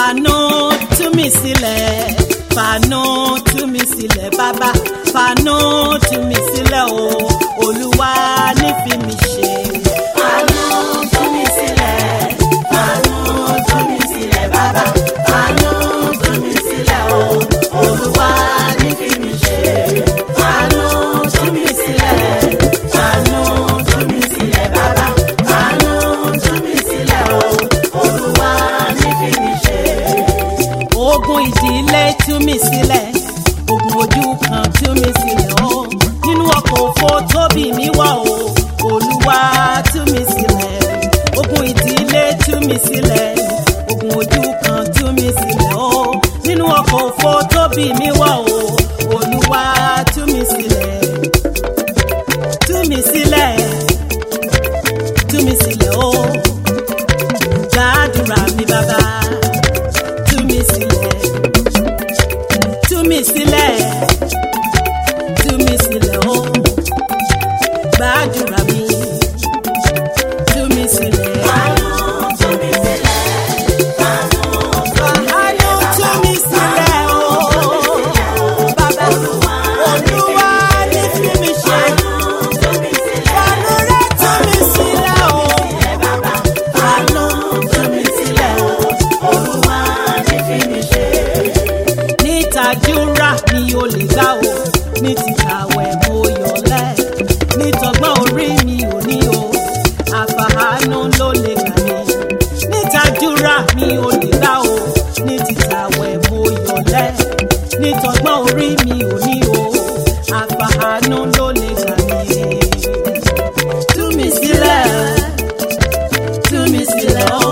fàánú tú mi sílẹ̀, fàánú tú mi sílẹ̀ bàbá, fàánú tú mi sílẹ̀ o, Olúwa ní fi mi ṣe. Fàánú tú mi sílẹ̀, fàánú tú mi sílẹ̀ bàbá, fàánú tú mi sílẹ̀ o, Olúwa ní fi mi ṣe. Fàánú tú mi sílẹ̀, fàánú tú mi sílẹ̀ bàbá, fàánú tú mi sílẹ̀ o, Olúwa ní fi mi ṣe. Ogun ìdílé tú mi sílẹ̀, ogun ojú kan tú mi sílẹ̀ o, nínú ọkọ̀ òfo tóbi mi wà o, Olúwa tú mi sílẹ̀. Ogun ìdílé tú mi sílẹ̀, ogun ojú kan tú mi sílẹ̀ o, nínú ọkọ̀ òfo tóbi mi wà o, Olúwa tú mi sílẹ̀. Tú mi sílẹ̀, tú mi sílẹ̀ o, gbàdúrà mi bàbá. Tú mi sílẹ̀, tú mi sílẹ̀, tú mi sílẹ̀ o, gbàdúrà mi. Tú mi sílẹ̀. Fàánú tú mi sílẹ̀, fàánú tú mi sílẹ̀ o, bàbá. Olúwa ní fi mi ṣe. Fàánú rẹ̀ tú mi sílẹ̀ o, bàbá. Fàánú tú mi sílẹ̀ o, Olúwa ní fi mi ṣe. Ní tàdúrà mi ò lè gbà o, ní tìkàwẹ̀ mo yọ̀lẹ̀, ní tọgbọ́n orí mi ò ní o, àfàánú ló lè gbà mí. Ní tàdúrà mi ò lè gbà o, ní tìkàwẹ̀ mo yọ̀lẹ̀, ní tọgbọ́n orí mi ò ní o, àfàánú ló lè gbà mí. Tú mi sílẹ̀, tú mi sílẹ̀ o,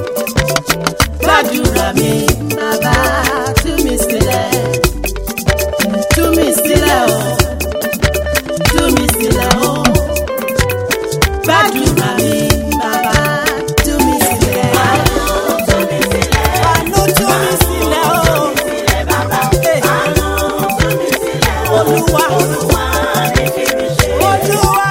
gbàdúrà mi bàbá. Tú mi sílẹ̀, tú mi sílẹ̀ o, tú mi sílẹ̀ o, gbàdúrà mi bàbá. Tú mi sílẹ̀, fàánú tú mi sílẹ̀, fàánú tú mi sílẹ̀ o, Olúwa ní fi mi ṣe. Olúwa